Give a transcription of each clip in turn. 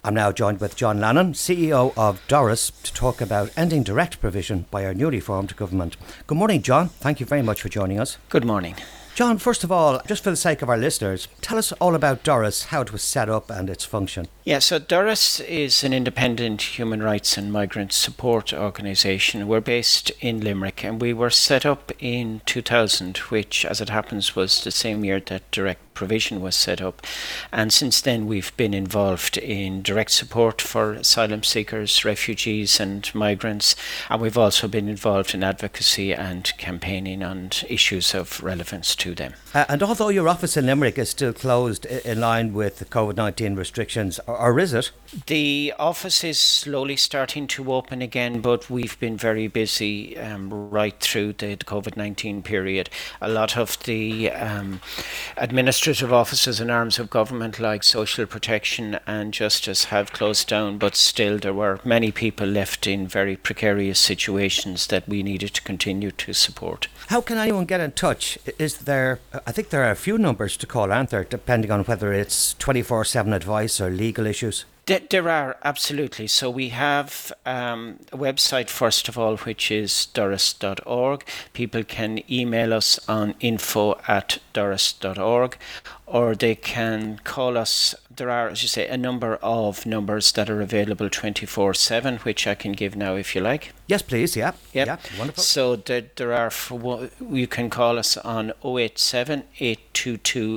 I'm now joined with John Lannon, CEO of Doras, to talk about ending direct provision by our newly formed government. Good morning, John. Thank you very much for joining us. Good morning. John, first of all, just for the sake of our listeners, tell us all about Doras, how it was set up and its function. Yeah, so Doras is an independent human rights and migrant support organisation. We're based in Limerick and we were set up in 2000, which, as it happens, was the same year that direct provision was set up. And since then we've been involved in direct support for asylum seekers, refugees and migrants. And we've also been involved in advocacy and campaigning on issues of relevance to them. And although your office in Limerick is still closed in line with the COVID-19 restrictions, or is it? The office is slowly starting to open again, but we've been very busy right through the COVID-19 period. A lot of the administrative offices and arms of government like social protection and justice have closed down, but still there were many people left in very precarious situations that we needed to continue to support. How can anyone get in touch? I think there are a few numbers to call, aren't there, depending on whether it's 24/7 advice or legal issues? There are, absolutely. So we have a website, first of all, which is doras.org. People can email us on info@doras.org, or they can call us. There are, as you say, a number of numbers that are available 24/7, which I can give now if you like. Yes, please. Yeah. Yep. Yeah, wonderful. So there are, you can call us on 087 822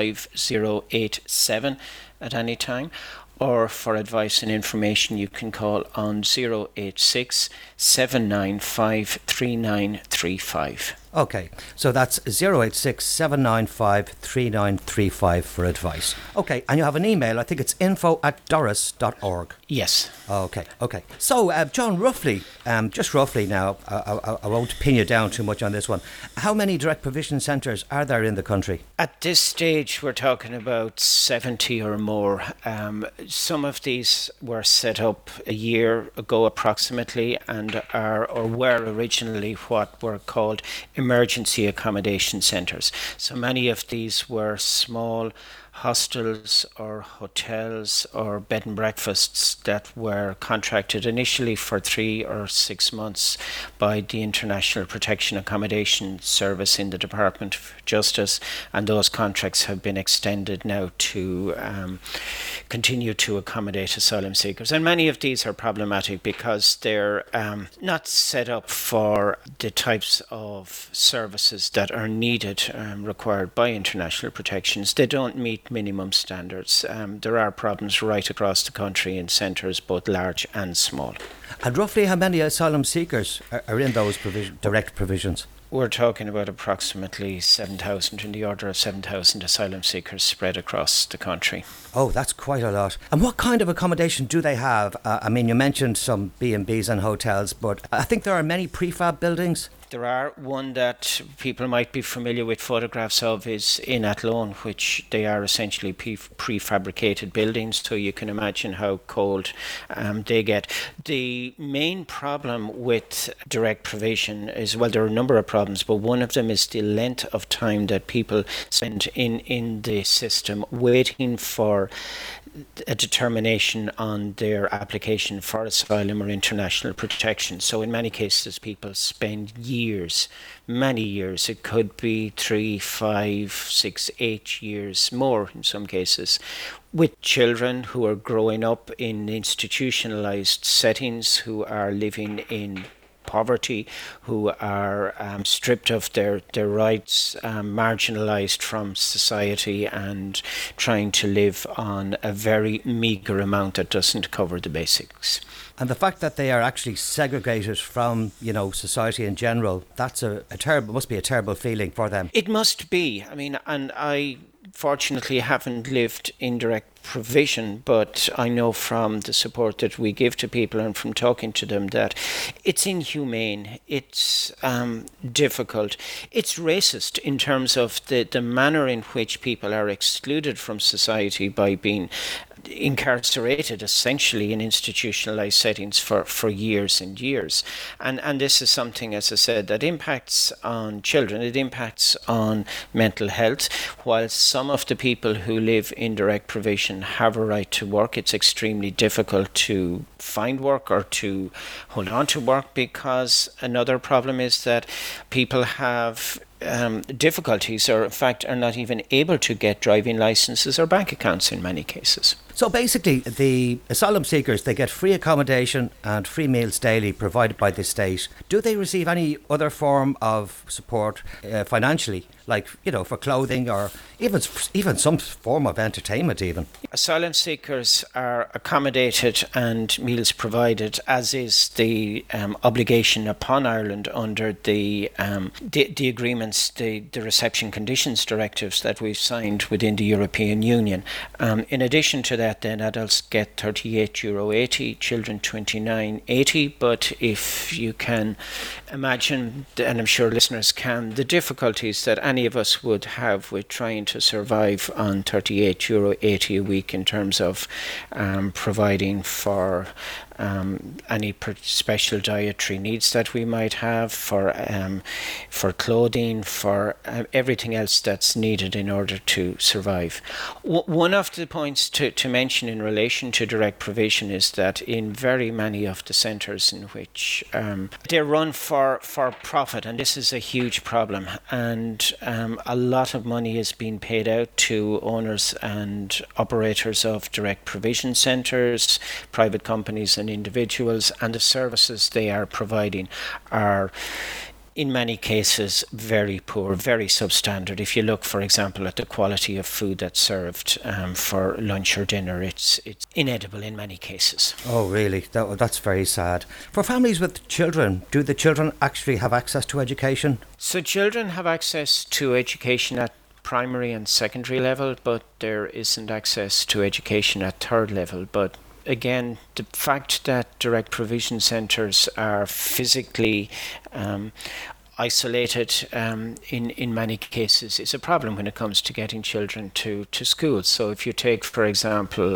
5087 at any time. Or for advice and information, you can call on 086 795 3935. Okay, so that's 086 795 3935 for advice. Okay, and you have an email, I think it's info@doras.org. Yes. Okay. So, John, just roughly now, I won't pin you down too much on this one. How many direct provision centres are there in the country? At this stage, we're talking about 70 or more. Some of these were set up a year ago approximately and were originally what were called emergency accommodation centres. So many of these were small hostels or hotels or bed and breakfasts that were contracted initially for 3 or 6 months by the International Protection Accommodation Service in the Department of Justice, and those contracts have been extended now to continue to accommodate asylum seekers. And many of these are problematic because they're not set up for the types of services that are needed, required by international protections. They don't meet minimum standards. There are problems right across the country in centres, both large and small. And roughly how many asylum seekers are in those direct provisions? We're talking about approximately 7,000, in the order of 7,000 asylum seekers spread across the country. Oh, that's quite a lot. And what kind of accommodation do they have? I mean, you mentioned some B&Bs and hotels, but I think there are many prefab buildings. There are. One that people might be familiar with photographs of is in Athlone, which they are essentially prefabricated buildings, so you can imagine how cold they get. The main problem with direct provision is, well, there are a number of problems, but one of them is the length of time that people spend in the system waiting for a determination on their application for asylum or international protection. So in many cases people spend years, many years. It could be 3, 5, 6, 8 years, more in some cases, with children who are growing up in institutionalized settings, who are living in poverty, who are stripped of their rights, marginalised from society and trying to live on a very meagre amount that doesn't cover the basics. And the fact that they are actually segregated from, society in general, that's must be a terrible feeling for them. It must be. I mean, and I fortunately haven't lived in direct provision, but I know from the support that we give to people and from talking to them that it's inhumane, it's difficult, it's racist in terms of the manner in which people are excluded from society by being incarcerated essentially in institutionalized settings for years and years. And this is something, as I said, that impacts on children, it impacts on mental health, while some of the people who live in direct provision imagine, have a right to work. It's extremely difficult to find work or to hold on to work, because another problem is that people have difficulties, or in fact are not even able to get driving licenses or bank accounts in many cases. So basically, the asylum seekers, they get free accommodation and free meals daily provided by the state. Do they receive any other form of support financially, like, for clothing or even some form of entertainment even? Asylum seekers are accommodated and meals provided, as is the obligation upon Ireland under the agreements, the reception conditions directives that we've signed within the European Union. In addition to that, then adults get €38.80, children €29.80. But if you can imagine, and I'm sure listeners can, the difficulties that any of us would have with trying to survive on €38.80 a week in terms of providing for any special dietary needs that we might have, for clothing, for everything else that's needed in order to survive. One of the points to mention in relation to direct provision is that in very many of the centres in which they're run for profit, and this is a huge problem, and a lot of money is being paid out to owners and operators of direct provision centres, private companies and individuals, and the services they are providing are in many cases very poor, very substandard. If you look, for example, at the quality of food that's served for lunch or dinner, it's inedible in many cases. Oh, really? That's very sad. For families with children, do the children actually have access to education? So children have access to education at primary and secondary level, but there isn't access to education at third level. But again, the fact that direct provision centres are physically isolated in many cases is a problem when it comes to getting children to school. So if you take, for example,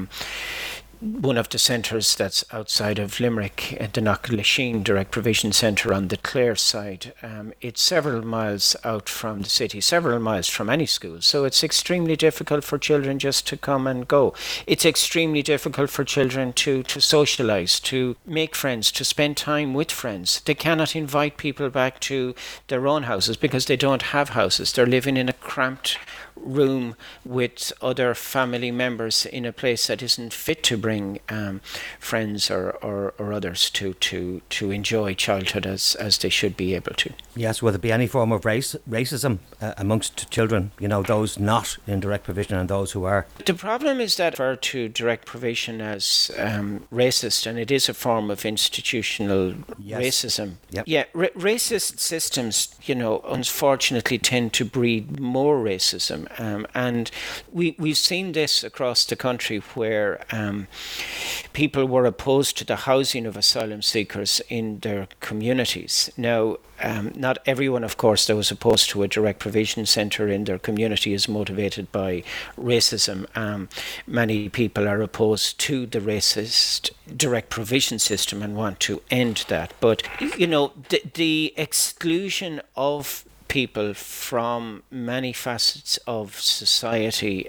one of the centres that's outside of Limerick, the Knocklashin Direct Provision Centre on the Clare side, it's several miles out from the city, several miles from any school. So it's extremely difficult for children just to come and go. It's extremely difficult for children to socialise, to make friends, to spend time with friends. They cannot invite people back to their own houses because they don't have houses. They're living in a cramped room with other family members in a place that isn't fit to bring friends or others to enjoy childhood as they should be able to. Yes, will there be any form of racism amongst children, those not in direct provision and those who are? The problem is that refer to direct provision as racist, and it is a form of institutional racism. Yep. Yeah, racist systems, unfortunately tend to breed more racism. And we've seen this across the country where people were opposed to the housing of asylum seekers in their communities. Now, not everyone, of course, that was opposed to a direct provision centre in their community is motivated by racism. Many people are opposed to the racist direct provision system and want to end that. But, the exclusion of people from many facets of society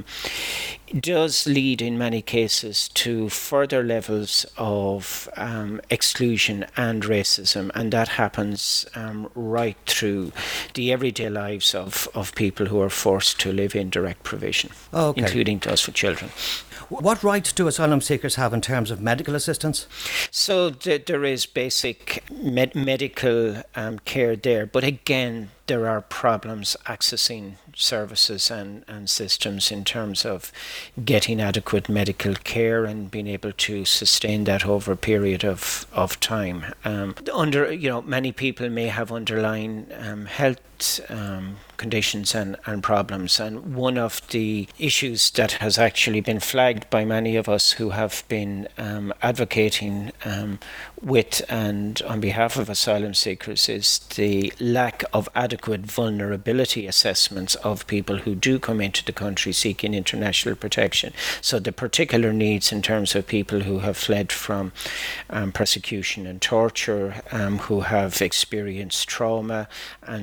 does lead in many cases to further levels of exclusion and racism, and that happens right through the everyday lives of people who are forced to live in direct provision, including those with children. What rights do asylum seekers have in terms of medical assistance? So there is basic medical care there, but again, there are problems accessing services and systems in terms of getting adequate medical care and being able to sustain that over a period of time. Many people may have underlying health conditions and problems, and one of the issues that has actually been flagged by many of us who have been advocating with and on behalf of asylum seekers is the lack of adequate vulnerability assessments of people who do come into the country seeking international protection. So the particular needs in terms of people who have fled from persecution and torture, who have experienced trauma and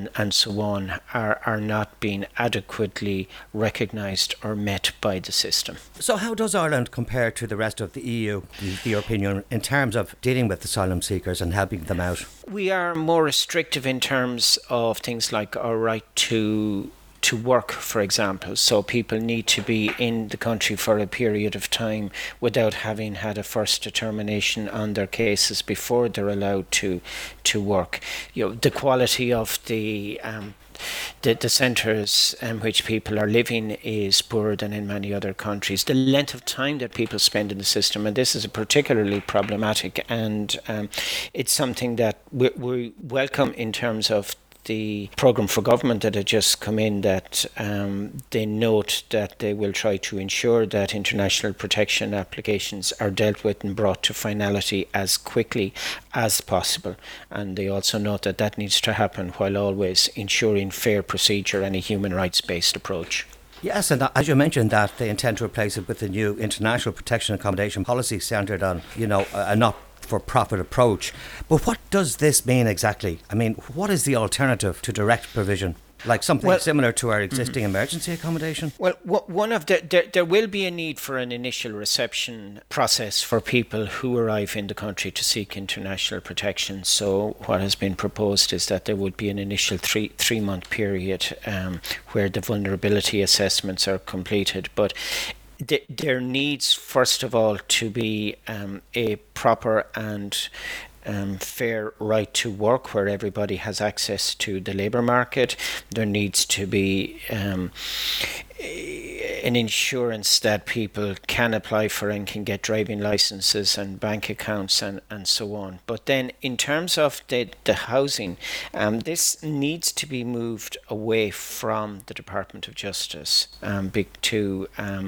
so on are not being adequately recognised or met by the system. So how does Ireland compare to the rest of the EU, the European Union, in terms of dealing with asylum seekers and helping them out? We are more restrictive in terms of things like our right to work, for example. So people need to be in the country for a period of time without having had a first determination on their cases before they're allowed to work. The quality of the centres in which people are living is poorer than in many other countries. The length of time that people spend in the system, and this is particularly problematic, and it's something that we welcome in terms of the programme for government that had just come in, that they note that they will try to ensure that international protection applications are dealt with and brought to finality as quickly as possible. And they also note that that needs to happen while always ensuring fair procedure and a human rights-based approach. Yes, and as you mentioned that they intend to replace it with a new international protection accommodation policy centred on, a not-for-profit approach. But what does this mean exactly? I mean, what is the alternative to direct provision? Like something similar to our existing emergency accommodation? Well, there will be a need for an initial reception process for people who arrive in the country to seek international protection. So what has been proposed is that there would be an initial three-month period where the vulnerability assessments are completed. But there needs, first of all, to be a proper and fair right to work where everybody has access to the labour market. There needs to be an insurance that people can apply for and can get driving licenses and bank accounts and so on. But then in terms of the housing, this needs to be moved away from the Department of Justice to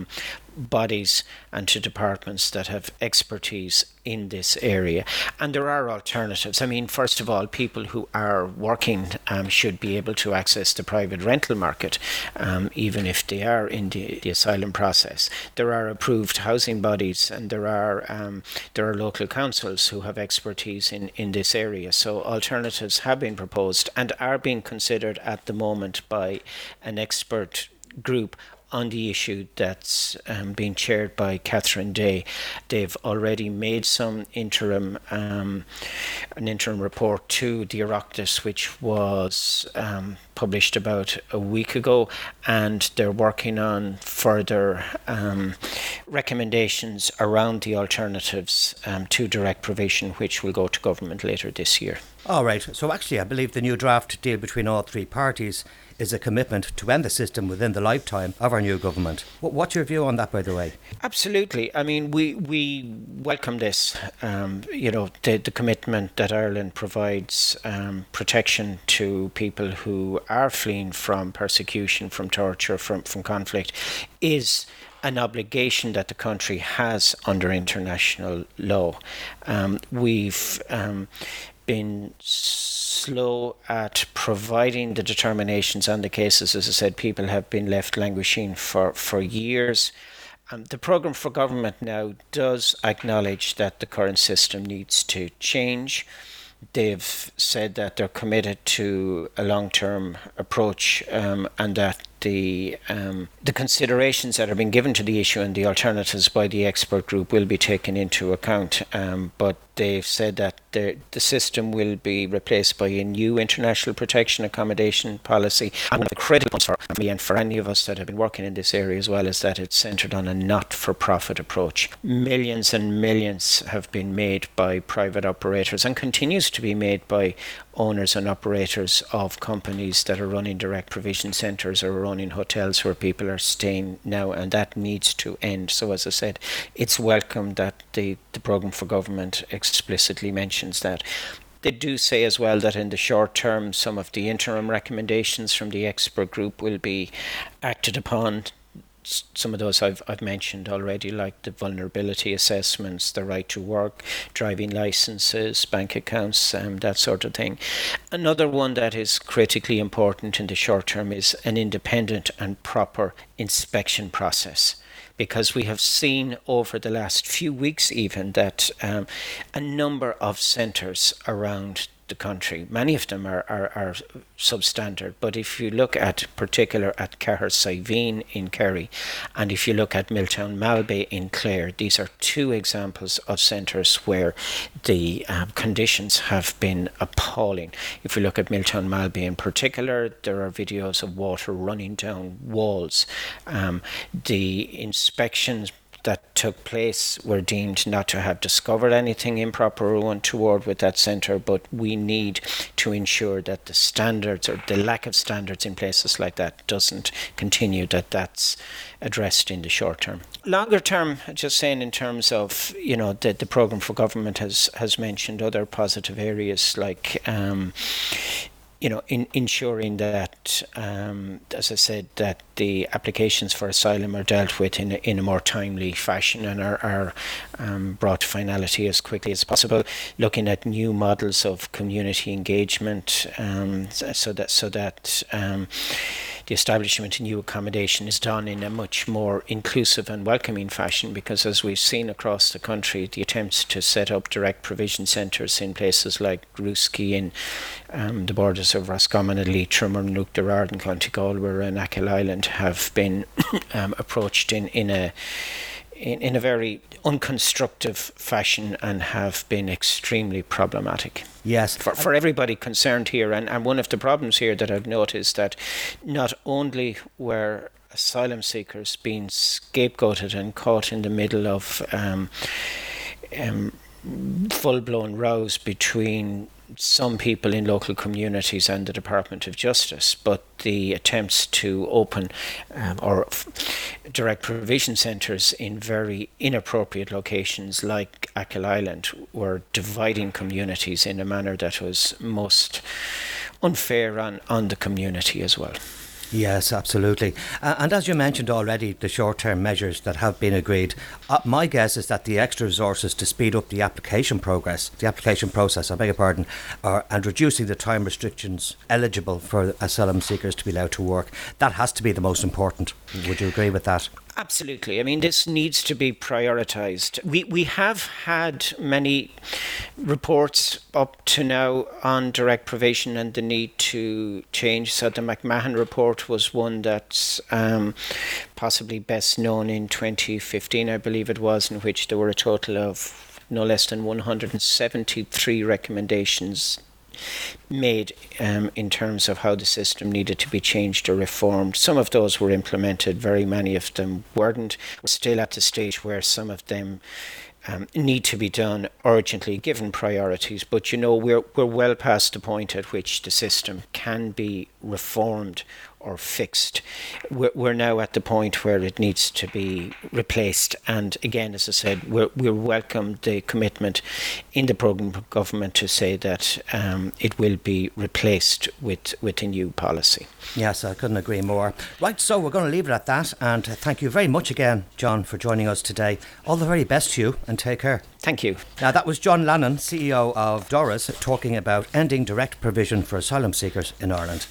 bodies and to departments that have expertise in this area. And there are alternatives. I mean, first of all, people who are working should be able to access the private rental market, even if they are in the asylum process. There are approved housing bodies, and there are local councils who have expertise in this area. So alternatives have been proposed and are being considered at the moment by an expert group on the issue that's being chaired by Catherine Day. They've already made some an interim report to the Oireachtas, which was published about a week ago, and they're working on further recommendations around the alternatives to direct provision, which will go to government later this year. All right. So actually, I believe the new draft deal between all three parties is a commitment to end the system within the lifetime of our new government. What's your view on that, by the way? Absolutely. I mean, we welcome this, the commitment that Ireland provides protection to people who are fleeing from persecution, from torture, from conflict, is an obligation that the country has under international law. We've been slow at providing the determinations on the cases. As I said, people have been left languishing for years. The programme for government now does acknowledge that the current system needs to change. They've said that they're committed to a long-term approach and that the considerations that are being given to the issue and the alternatives by the expert group will be taken into account. But they've said that the system will be replaced by a new international protection accommodation policy. And one of the critical points for me and for any of us that have been working in this area as well is that it's centred on a not-for-profit approach. Millions and millions have been made by private operators and continues to be made by owners and operators of companies that are running direct provision centres or running hotels where people are staying now, and that needs to end. So as I said, it's welcome that the programme for government explicitly mentions that. They do say as well that in the short term some of the interim recommendations from the expert group will be acted upon. Some of those I've mentioned already, like the vulnerability assessments, the right to work, driving licenses, bank accounts, that sort of thing. Another one that is critically important in the short term is an independent and proper inspection process. Because we have seen over the last few weeks even that a number of centres around the country. Many of them are substandard, but if you look at particular at Cahersiveen in Kerry, and if you look at Milltown Malbay in Clare, these are two examples of centres where the conditions have been appalling. If you look at Milltown Malbay in particular, there are videos of water running down walls. The inspections that took place were deemed not to have discovered anything improper or untoward with that centre, but we need to ensure that the standards or the lack of standards in places like that doesn't continue, that's addressed in the short term. Longer term, just saying in terms of, the programme for government has mentioned other positive areas like ensuring that, as I said, that the applications for asylum are dealt with in a more timely fashion and are brought to finality as quickly as possible. Looking at new models of community engagement, so that the establishment of new accommodation is done in a much more inclusive and welcoming fashion, because as we've seen across the country, the attempts to set up direct provision centres in places like Ruski and the borders of Roscommon and Leitrim or Nuke Derard in County Galway and Achill Island have been approached in a very unconstructive fashion and have been extremely problematic. Yes. For everybody concerned here. And one of the problems here that I've noticed that not only were asylum seekers being scapegoated and caught in the middle of full-blown rows between some people in local communities and the Department of Justice, but the attempts to open direct provision centres in very inappropriate locations like Achill Island were dividing communities in a manner that was most unfair on the community as well. Yes, absolutely. And as you mentioned already, the short-term measures that have been agreed, my guess is that the extra resources to speed up the application process, and reducing the time restrictions eligible for asylum seekers to be allowed to work, that has to be the most important. Would you agree with that? Absolutely. I mean, this needs to be prioritised. We have had many reports up to now on direct provision and the need to change. So the McMahon report was one that's possibly best known in 2015, I believe it was, in which there were a total of no less than 173 recommendations made in terms of how the system needed to be changed or reformed. Some of those were implemented, very many of them weren't. We're still at the stage where some of them need to be done urgently, given priorities. But we're well past the point at which the system can be reformed or fixed. We're now at the point where it needs to be replaced. And again, as I said, we welcome the commitment in the programme of government to say that it will be replaced with a new policy. Yes, I couldn't agree more. Right, so we're going to leave it at that. And thank you very much again, John, for joining us today. All the very best to you and take care. Thank you. Now, that was John Lannon, CEO of Doras, talking about ending direct provision for asylum seekers in Ireland.